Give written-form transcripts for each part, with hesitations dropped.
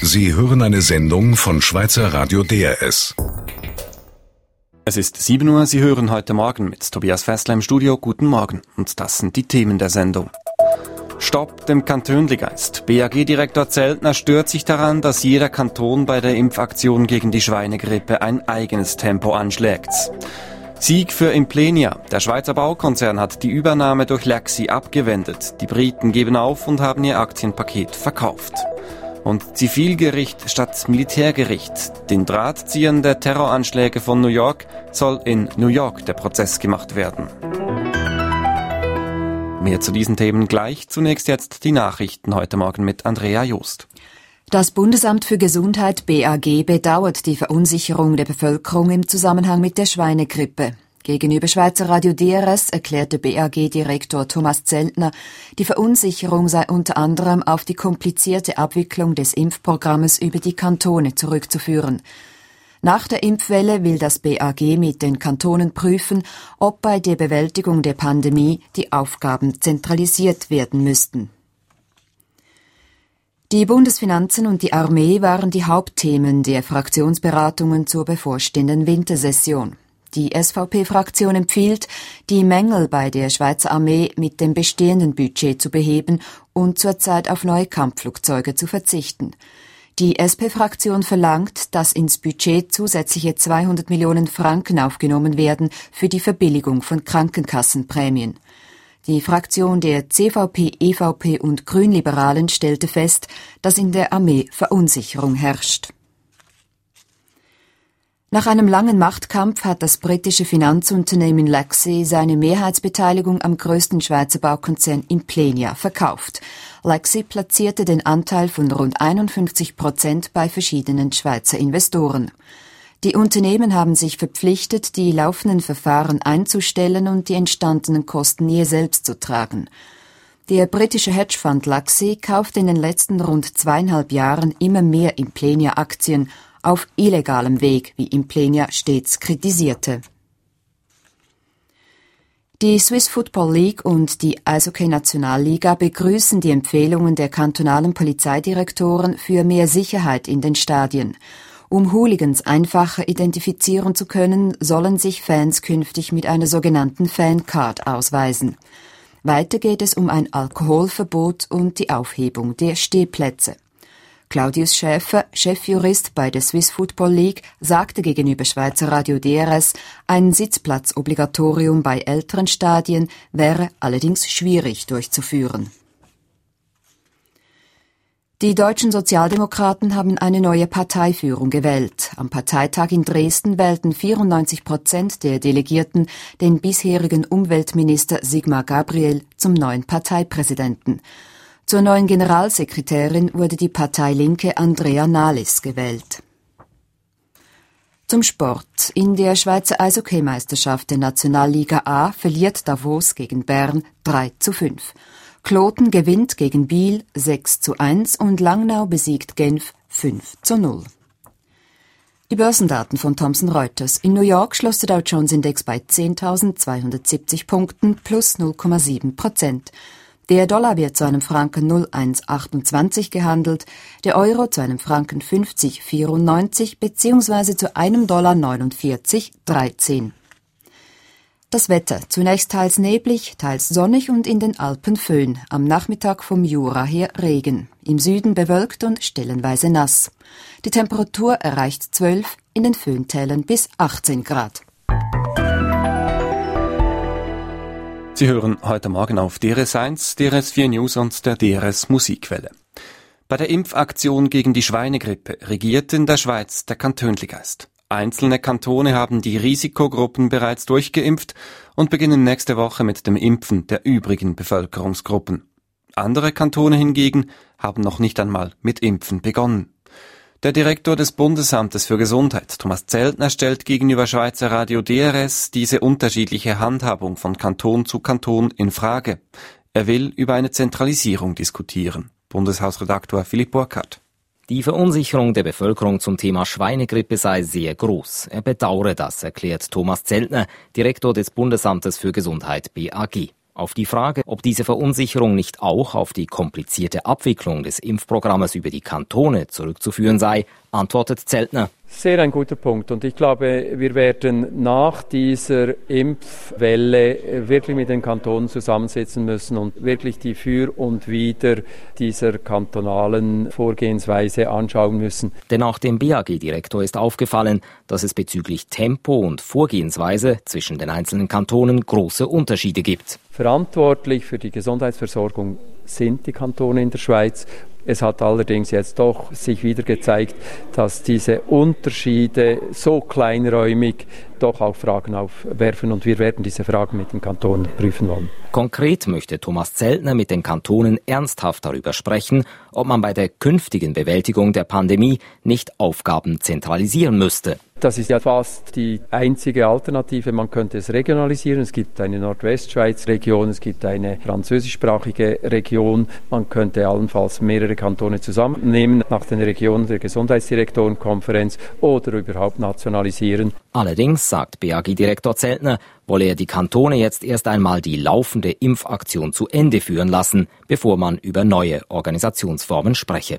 Sie hören eine Sendung von Schweizer Radio DRS. Es ist 7 Uhr, Sie hören heute Morgen mit Tobias Fessler im Studio. Guten Morgen. Und das sind die Themen der Sendung. Stopp dem Kantönligeist. BAG-Direktor Zeltner stört sich daran, dass jeder Kanton bei der Impfaktion gegen die Schweinegrippe ein eigenes Tempo anschlägt. Sieg für Implenia. Der Schweizer Baukonzern hat die Übernahme durch Lexi abgewendet. Die Briten geben auf und haben ihr Aktienpaket verkauft. Und Zivilgericht statt Militärgericht. Den Drahtziehern der Terroranschläge von New York soll in New York der Prozess gemacht werden. Mehr zu diesen Themen gleich. Zunächst jetzt die Nachrichten heute Morgen mit Andrea Joost. Das Bundesamt für Gesundheit BAG bedauert die Verunsicherung der Bevölkerung im Zusammenhang mit der Schweinegrippe. Gegenüber Schweizer Radio DRS erklärte BAG-Direktor Thomas Zeltner, die Verunsicherung sei unter anderem auf die komplizierte Abwicklung des Impfprogrammes über die Kantone zurückzuführen. Nach der Impfwelle will das BAG mit den Kantonen prüfen, ob bei der Bewältigung der Pandemie die Aufgaben zentralisiert werden müssten. Die Bundesfinanzen und die Armee waren die Hauptthemen der Fraktionsberatungen zur bevorstehenden Wintersession. Die SVP-Fraktion empfiehlt, die Mängel bei der Schweizer Armee mit dem bestehenden Budget zu beheben und zurzeit auf neue Kampfflugzeuge zu verzichten. Die SP-Fraktion verlangt, dass ins Budget zusätzliche 200 Millionen Franken aufgenommen werden für die Verbilligung von Krankenkassenprämien. Die Fraktion der CVP, EVP und Grünliberalen stellte fest, dass in der Armee Verunsicherung herrscht. Nach einem langen Machtkampf hat das britische Finanzunternehmen Lexi seine Mehrheitsbeteiligung am größten Schweizer Baukonzern Implenia verkauft. Lexi platzierte den Anteil von rund 51% bei verschiedenen Schweizer Investoren. Die Unternehmen haben sich verpflichtet, die laufenden Verfahren einzustellen und die entstandenen Kosten je selbst zu tragen. Der britische Hedgefonds Lexi kaufte in den letzten rund 2,5 Jahren immer mehr Implenia-Aktien auf illegalem Weg, wie Implenia stets kritisierte. Die Swiss Football League und die Eishockey-Nationalliga begrüßen die Empfehlungen der kantonalen Polizeidirektoren für mehr Sicherheit in den Stadien. Um Hooligans einfacher identifizieren zu können, sollen sich Fans künftig mit einer sogenannten Fancard ausweisen. Weiter geht es um ein Alkoholverbot und die Aufhebung der Stehplätze. Claudius Schäfer, Chefjurist bei der Swiss Football League, sagte gegenüber Schweizer Radio DRS, ein Sitzplatzobligatorium bei älteren Stadien wäre allerdings schwierig durchzuführen. Die deutschen Sozialdemokraten haben eine neue Parteiführung gewählt. Am Parteitag in Dresden wählten 94% der Delegierten den bisherigen Umweltminister Sigmar Gabriel zum neuen Parteipräsidenten. Zur neuen Generalsekretärin wurde die Partei Linke Andrea Nahles gewählt. Zum Sport. In der Schweizer Eishockeymeisterschaft der Nationalliga A verliert Davos gegen Bern 3:5. Kloten gewinnt gegen Biel 6:1 und Langnau besiegt Genf 5:0. Die Börsendaten von Thomson Reuters. In New York schloss der Dow Jones Index bei 10.270 Punkten plus 0,7%. Der Dollar wird zu einem Franken 0,128 gehandelt, der Euro zu einem Franken 50,94 bzw. zu einem Dollar 49,13. Das Wetter. Zunächst teils neblig, teils sonnig und in den Alpen Föhn. Am Nachmittag vom Jura her Regen. Im Süden bewölkt und stellenweise nass. Die Temperatur erreicht 12, in den Föhntälern bis 18 Grad. Sie hören heute Morgen auf DRS 1, DRS 4 News und der DRS Musikwelle. Bei der Impfaktion gegen die Schweinegrippe regiert in der Schweiz der Kantönligeist. Einzelne Kantone haben die Risikogruppen bereits durchgeimpft und beginnen nächste Woche mit dem Impfen der übrigen Bevölkerungsgruppen. Andere Kantone hingegen haben noch nicht einmal mit Impfen begonnen. Der Direktor des Bundesamtes für Gesundheit, Thomas Zeltner, stellt gegenüber Schweizer Radio DRS diese unterschiedliche Handhabung von Kanton zu Kanton in Frage. Er will über eine Zentralisierung diskutieren. Bundeshausredaktor Philipp Burkhardt. Die Verunsicherung der Bevölkerung zum Thema Schweinegrippe sei sehr groß. Er bedauere das, erklärt Thomas Zeltner, Direktor des Bundesamtes für Gesundheit BAG. Auf die Frage, ob diese Verunsicherung nicht auch auf die komplizierte Abwicklung des Impfprogrammes über die Kantone zurückzuführen sei, antwortet Zeltner. Sehr ein guter Punkt. Und ich glaube, wir werden nach dieser Impfwelle wirklich mit den Kantonen zusammensitzen müssen und wirklich die Für und Wider dieser kantonalen Vorgehensweise anschauen müssen. Denn auch dem BAG-Direktor ist aufgefallen, dass es bezüglich Tempo und Vorgehensweise zwischen den einzelnen Kantonen große Unterschiede gibt. Verantwortlich für die Gesundheitsversorgung sind die Kantone in der Schweiz. Es hat allerdings jetzt doch sich wieder gezeigt, dass diese Unterschiede so kleinräumig doch auch Fragen aufwerfen und wir werden diese Fragen mit den Kantonen prüfen wollen. Konkret möchte Thomas Zeltner mit den Kantonen ernsthaft darüber sprechen, ob man bei der künftigen Bewältigung der Pandemie nicht Aufgaben zentralisieren müsste. Das ist ja fast die einzige Alternative. Man könnte es regionalisieren. Es gibt eine Nordwestschweiz-Region, es gibt eine französischsprachige Region. Man könnte allenfalls mehrere Kantone zusammennehmen nach den Regionen der Gesundheitsdirektorenkonferenz oder überhaupt nationalisieren. Allerdings, sagt BAG-Direktor Zeltner, wolle er die Kantone jetzt erst einmal die laufende Impfaktion zu Ende führen lassen, bevor man über neue Organisationsformen spreche.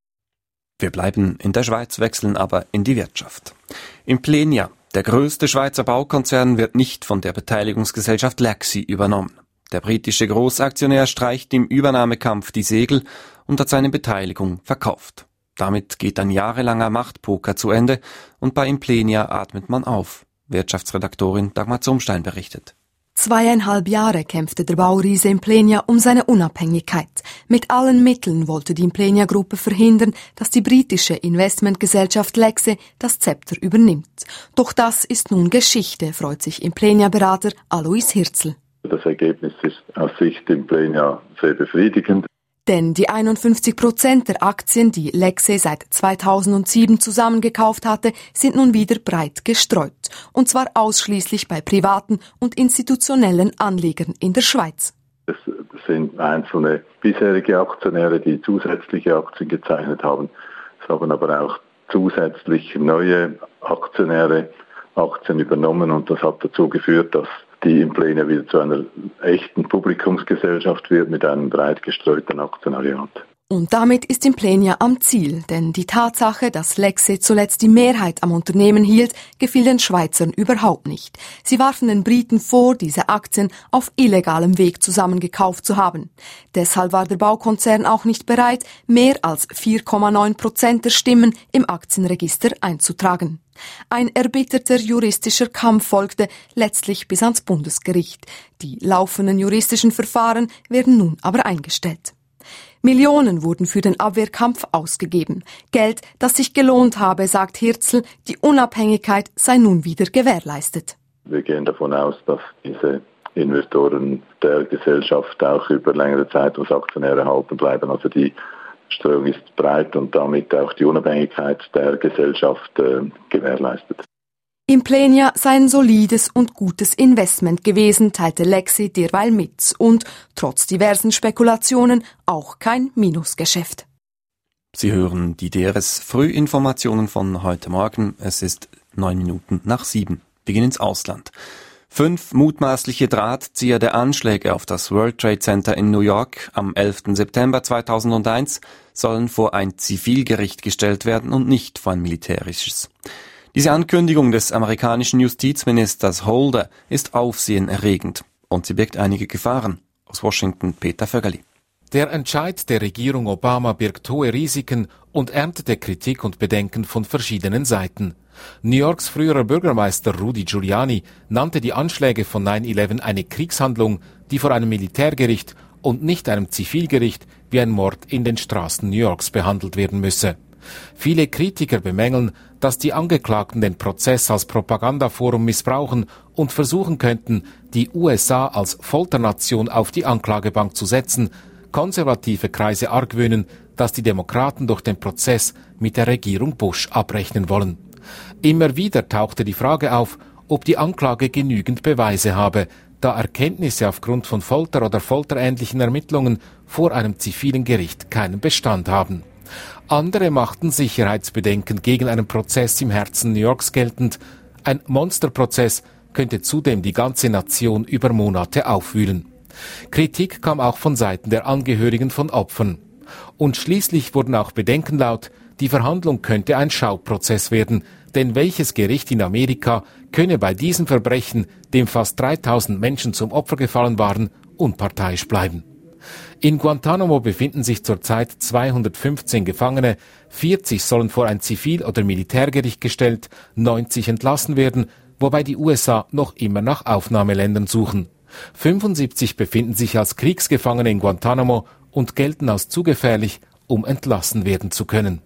Wir bleiben in der Schweiz, wechseln aber in die Wirtschaft. Implenia, der größte Schweizer Baukonzern, wird nicht von der Beteiligungsgesellschaft Lexi übernommen. Der britische Großaktionär streicht im Übernahmekampf die Segel und hat seine Beteiligung verkauft. Damit geht ein jahrelanger Machtpoker zu Ende und bei Implenia atmet man auf. Wirtschaftsredaktorin Dagmar Zumstein berichtet. 2,5 Jahre kämpfte der Bauriese Implenia um seine Unabhängigkeit. Mit allen Mitteln wollte die Implenia-Gruppe verhindern, dass die britische Investmentgesellschaft Lexi das Zepter übernimmt. Doch das ist nun Geschichte, freut sich Implenia-Berater Alois Hirzel. Das Ergebnis ist aus Sicht Implenia sehr befriedigend. Denn die 51% der Aktien, die Lexi seit 2007 zusammengekauft hatte, sind nun wieder breit gestreut. Und zwar ausschließlich bei privaten und institutionellen Anlegern in der Schweiz. Es sind einzelne bisherige Aktionäre, die zusätzliche Aktien gezeichnet haben. Es haben aber auch zusätzlich neue Aktionäre Aktien übernommen und das hat dazu geführt, dass die Implenia wieder zu einer echten Publikumsgesellschaft wird mit einem breit gestreuten Aktionariat. Und damit ist Implenia am Ziel, denn die Tatsache, dass Lexi zuletzt die Mehrheit am Unternehmen hielt, gefiel den Schweizern überhaupt nicht. Sie warfen den Briten vor, diese Aktien auf illegalem Weg zusammengekauft zu haben. Deshalb war der Baukonzern auch nicht bereit, mehr als 4,9% der Stimmen im Aktienregister einzutragen. Ein erbitterter juristischer Kampf folgte, letztlich bis ans Bundesgericht. Die laufenden juristischen Verfahren werden nun aber eingestellt. Millionen wurden für den Abwehrkampf ausgegeben. Geld, das sich gelohnt habe, sagt Hirzel, die Unabhängigkeit sei nun wieder gewährleistet. Wir gehen davon aus, dass diese Investoren der Gesellschaft auch über längere Zeit als Aktionäre erhalten bleiben. Also die Streuung ist breit und damit auch die Unabhängigkeit der Gesellschaft gewährleistet. Implenia sei ein solides und gutes Investment gewesen, teilte Lexi derweil mit und trotz diversen Spekulationen auch kein Minusgeschäft. Sie hören die DRS Frühinformationen von heute Morgen. Es ist 6:09. Wir gehen ins Ausland. 5 mutmaßliche Drahtzieher der Anschläge auf das World Trade Center in New York am 11. September 2001 sollen vor ein Zivilgericht gestellt werden und nicht vor ein militärisches. Diese Ankündigung des amerikanischen Justizministers Holder ist aufsehenerregend und sie birgt einige Gefahren. Aus Washington Peter Vögeli. Der Entscheid der Regierung Obama birgt hohe Risiken und erntete Kritik und Bedenken von verschiedenen Seiten. New Yorks früherer Bürgermeister Rudy Giuliani nannte die Anschläge von 9/11 eine Kriegshandlung, die vor einem Militärgericht und nicht einem Zivilgericht wie ein Mord in den Straßen New Yorks behandelt werden müsse. Viele Kritiker bemängeln, dass die Angeklagten den Prozess als Propagandaforum missbrauchen und versuchen könnten, die USA als Folternation auf die Anklagebank zu setzen. Konservative Kreise argwöhnen, dass die Demokraten durch den Prozess mit der Regierung Bush abrechnen wollen. Immer wieder tauchte die Frage auf, ob die Anklage genügend Beweise habe, da Erkenntnisse aufgrund von Folter oder folterähnlichen Ermittlungen vor einem zivilen Gericht keinen Bestand haben. Andere machten Sicherheitsbedenken gegen einen Prozess im Herzen New Yorks geltend. Ein Monsterprozess könnte zudem die ganze Nation über Monate aufwühlen. Kritik kam auch von Seiten der Angehörigen von Opfern. Und schließlich wurden auch Bedenken laut, die Verhandlung könnte ein Schauprozess werden, denn welches Gericht in Amerika könne bei diesem Verbrechen, dem fast 3000 Menschen zum Opfer gefallen waren, unparteiisch bleiben? In Guantanamo befinden sich zurzeit 215 Gefangene, 40 sollen vor ein Zivil- oder Militärgericht gestellt, 90 entlassen werden, wobei die USA noch immer nach Aufnahmeländern suchen. 75 befinden sich als Kriegsgefangene in Guantanamo und gelten als zu gefährlich, um entlassen werden zu können.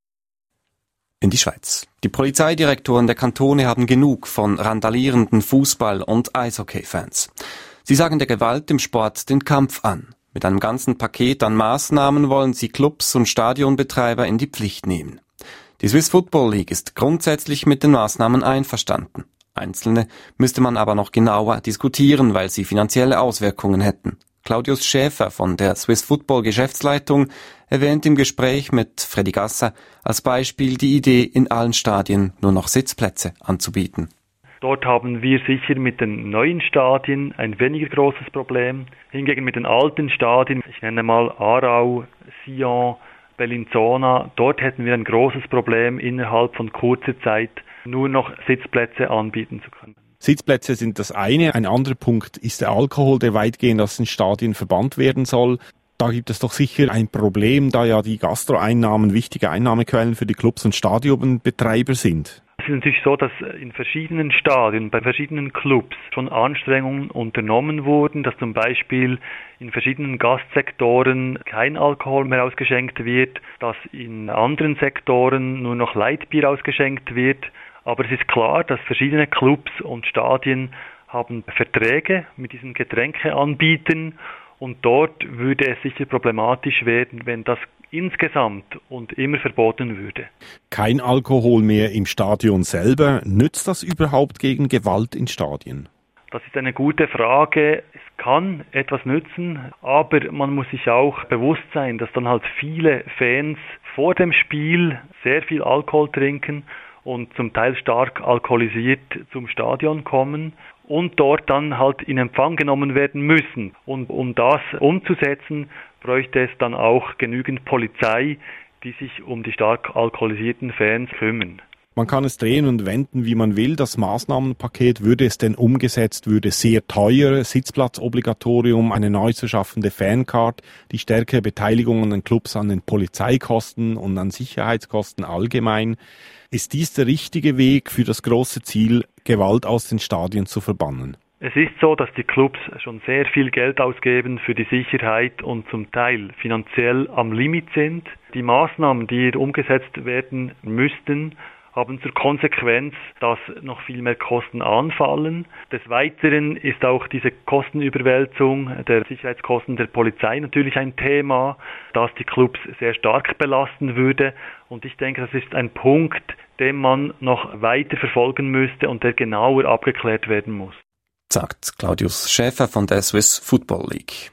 In die Schweiz. Die Polizeidirektoren der Kantone haben genug von randalierenden Fußball- und Eishockey-Fans. Sie sagen der Gewalt im Sport den Kampf an. Mit einem ganzen Paket an Maßnahmen wollen sie Clubs und Stadionbetreiber in die Pflicht nehmen. Die Swiss Football League ist grundsätzlich mit den Maßnahmen einverstanden. Einzelne müsste man aber noch genauer diskutieren, weil sie finanzielle Auswirkungen hätten. Claudius Schäfer von der Swiss Football Geschäftsleitung erwähnt im Gespräch mit Freddy Gasser als Beispiel die Idee, in allen Stadien nur noch Sitzplätze anzubieten. Dort haben wir sicher mit den neuen Stadien ein weniger großes Problem. Hingegen mit den alten Stadien, ich nenne mal Aarau, Sion, Bellinzona, dort hätten wir ein großes Problem, innerhalb von kurzer Zeit nur noch Sitzplätze anbieten zu können. Sitzplätze sind das eine. Ein anderer Punkt ist der Alkohol, der weitgehend aus den Stadien verbannt werden soll. Da gibt es doch sicher ein Problem, da ja die Gastroeinnahmen wichtige Einnahmequellen für die Clubs und Stadionbetreiber sind. Es ist natürlich so, dass in verschiedenen Stadien, bei verschiedenen Clubs schon Anstrengungen unternommen wurden, dass zum Beispiel in verschiedenen Gastsektoren kein Alkohol mehr ausgeschenkt wird, dass in anderen Sektoren nur noch Lightbier ausgeschenkt wird. Aber es ist klar, dass verschiedene Clubs und Stadien haben Verträge mit diesen Getränkeanbietern und dort würde es sicher problematisch werden, wenn das insgesamt und immer verboten würde. Kein Alkohol mehr im Stadion selber. Nützt das überhaupt gegen Gewalt in Stadien? Das ist eine gute Frage. Es kann etwas nützen, aber man muss sich auch bewusst sein, dass dann halt viele Fans vor dem Spiel sehr viel Alkohol trinken und zum Teil stark alkoholisiert zum Stadion kommen und dort dann halt in Empfang genommen werden müssen. Und um das umzusetzen, bräuchte es dann auch genügend Polizei, die sich um die stark alkoholisierten Fans kümmern. Man kann es drehen und wenden, wie man will. Das Maßnahmenpaket, würde es denn umgesetzt, würde sehr teuer, Sitzplatzobligatorium, eine neu zu schaffende Fancard, die stärkere Beteiligung an den Clubs an den Polizeikosten und an Sicherheitskosten allgemein. Ist dies der richtige Weg für das große Ziel, Gewalt aus den Stadien zu verbannen? Es ist so, dass die Clubs schon sehr viel Geld ausgeben für die Sicherheit und zum Teil finanziell am Limit sind. Die Maßnahmen, die hier umgesetzt werden müssten, haben zur Konsequenz, dass noch viel mehr Kosten anfallen. Des Weiteren ist auch diese Kostenüberwälzung der Sicherheitskosten der Polizei natürlich ein Thema, das die Clubs sehr stark belasten würde. Und ich denke, das ist ein Punkt, den man noch weiter verfolgen müsste und der genauer abgeklärt werden muss. Sagt Claudius Schäfer von der Swiss Football League.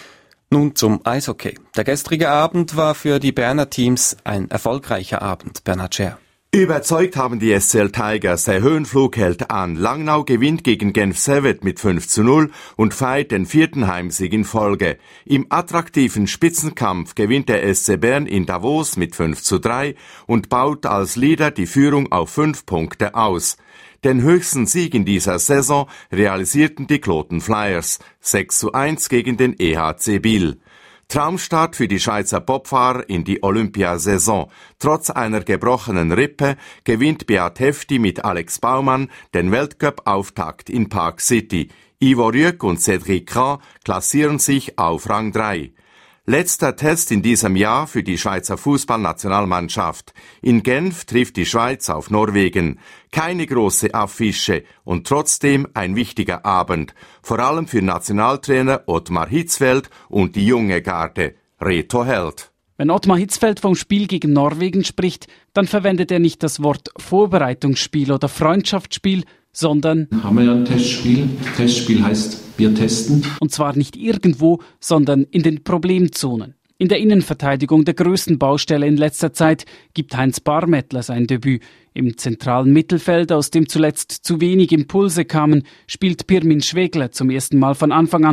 Nun zum Eishockey. Der gestrige Abend war für die Berner Teams ein erfolgreicher Abend. Bernhard Scher. Überzeugt haben die SCL Tigers, der Höhenflug hält an. Langnau gewinnt gegen Genf Servette mit 5:0 und feiert den 4. Heimsieg in Folge. Im attraktiven Spitzenkampf gewinnt der SC Bern in Davos mit 5:3 und baut als Leader die Führung auf 5 Punkte aus. Den höchsten Sieg in dieser Saison realisierten die Kloten Flyers, 6:1 gegen den EHC Biel. Traumstart für die Schweizer Bobfahrer in die Olympiasaison. Trotz einer gebrochenen Rippe gewinnt Beat Hefti mit Alex Baumann den Weltcup-Auftakt in Park City. Ivo Rüegg und Cédric Kran klassieren sich auf Rang 3. Letzter Test in diesem Jahr für die Schweizer Fußballnationalmannschaft. In Genf trifft die Schweiz auf Norwegen. Keine große Affische und trotzdem ein wichtiger Abend. Vor allem für Nationaltrainer Ottmar Hitzfeld und die junge Garde. Reto Held. Wenn Ottmar Hitzfeld vom Spiel gegen Norwegen spricht, dann verwendet er nicht das Wort Vorbereitungsspiel oder Freundschaftsspiel, sondern haben wir ja ein Testspiel. Testspiel heißt, wir testen. Und zwar nicht irgendwo, sondern in den Problemzonen. In der Innenverteidigung der größten Baustelle in letzter Zeit gibt Heinz Barmettler sein Debüt. Im zentralen Mittelfeld, aus dem zuletzt zu wenig Impulse kamen, spielt Pirmin Schwegler zum ersten Mal von Anfang an.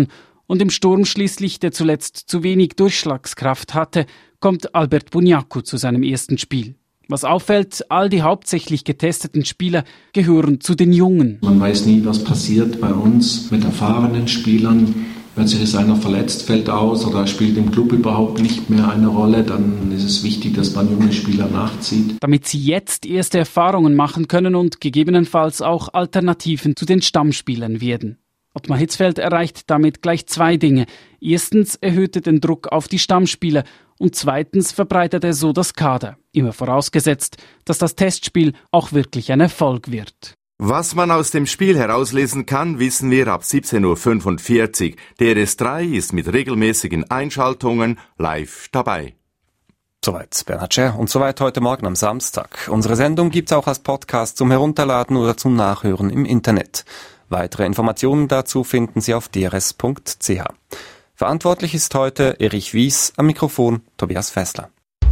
Und im Sturm schließlich, der zuletzt zu wenig Durchschlagskraft hatte, kommt Albert Bunyaku zu seinem ersten Spiel. Was auffällt, all die hauptsächlich getesteten Spieler gehören zu den Jungen. Man weiß nie, was passiert bei uns mit erfahrenen Spielern. Plötzlich ist einer verletzt, fällt aus oder spielt im Club überhaupt nicht mehr eine Rolle, dann ist es wichtig, dass man junge Spieler nachzieht. Damit sie jetzt erste Erfahrungen machen können und gegebenenfalls auch Alternativen zu den Stammspielern werden. Ottmar Hitzfeld erreicht damit gleich zwei Dinge. Erstens erhöht er den Druck auf die Stammspieler und zweitens verbreitert er so das Kader. Immer vorausgesetzt, dass das Testspiel auch wirklich ein Erfolg wird. Was man aus dem Spiel herauslesen kann, wissen wir ab 17.45 Uhr. DRS3 ist mit regelmäßigen Einschaltungen live dabei. Soweit Bernhard Scher und soweit heute Morgen am Samstag. Unsere Sendung gibt's auch als Podcast zum Herunterladen oder zum Nachhören im Internet. Weitere Informationen dazu finden Sie auf drs.ch. Verantwortlich ist heute Erich Wies, am Mikrofon Tobias Fessler.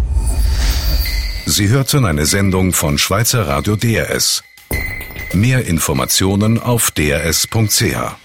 Sie hörten eine Sendung von Schweizer Radio DRS. Mehr Informationen auf drs.ch.